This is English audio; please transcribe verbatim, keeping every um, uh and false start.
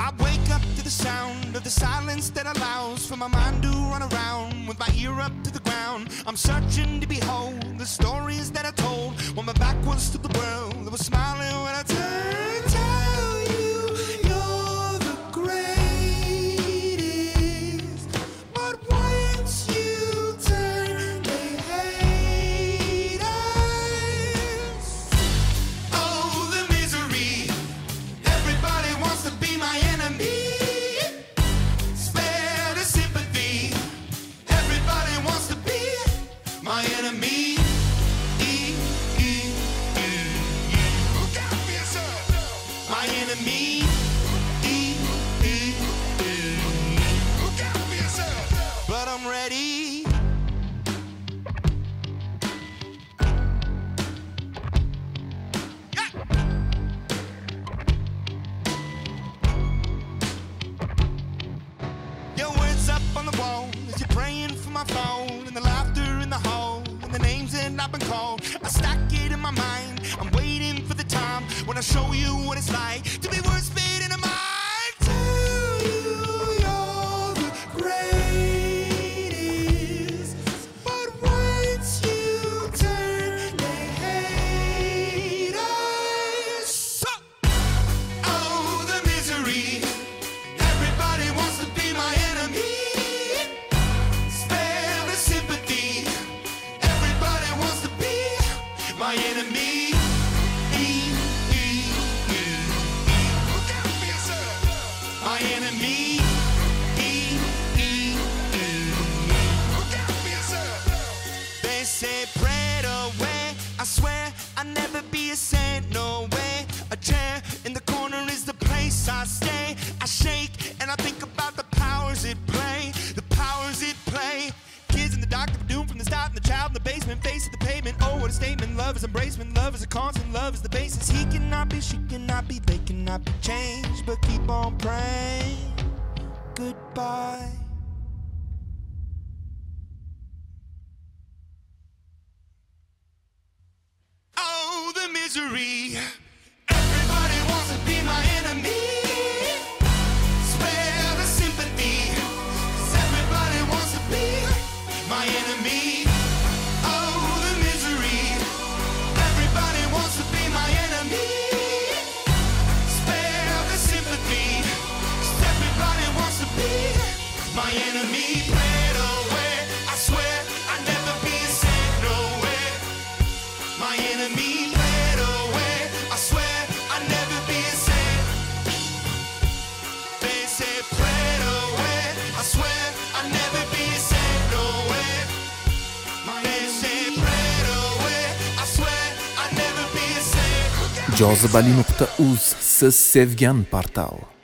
I wake up to the sound of the silence that allows for my mind to run around with my ear up to the ground. I'm searching to behold the stories that I told when my back was to the world that was smiling when I turned. Tell you you're the greatest, but once you turn, they hate us. Oh, the misery. Everybody wants to be my enemy. Spare the sympathy. Everybody wants to be my enemy. E, e, e, e. Look out for yourself. My enemy. E, e, e. Look out for yourself. But I'm ready. Your words up on the wall as you're praying for my phone, and the laughter in the hall, and the names that I've been called. I stack it in my mind. I'm waiting for the time when I show you what it's like to be worth spitting in a mind. Tell you you're the greatest, but once you turn, they hate us. Oh, the misery. Everybody wants to be my enemy. Spare the sympathy. Everybody wants to be my enemy. E, e, e, e. Look out for yourself. My enemy. E, e, e, e. Look out for yourself. They say pray it away. I swear I'll never be a saint, no way. A chair in the corner is the place I stay. I shake and I think about the powers it play, the powers it play. Kids in the dark, the doom from the start, and the child in the basement, face of the pavement. Oh, what a statement! Love is embracement, love is a constant, love is the basis. He cannot be, she cannot be, they cannot be changed, but keep on praying. Goodbye. Oh, the misery. Everybody wants to be my enemy. Spare the sympathy. 'Cause everybody wants to be my enemy. Oh, the misery. Everybody wants to be my enemy. Spare the sympathy. 'Cause everybody wants to be my enemy. Pray it away. I swear I'll never be a saint, no way. My enemy, pray it away. I swear I'll never be a saint. They say pray it away. I swear I'll never be a saint, no way. They say pray it away. I swear I'll never be a saint. جاذبلی نقطه اوز с Sevgan Portal.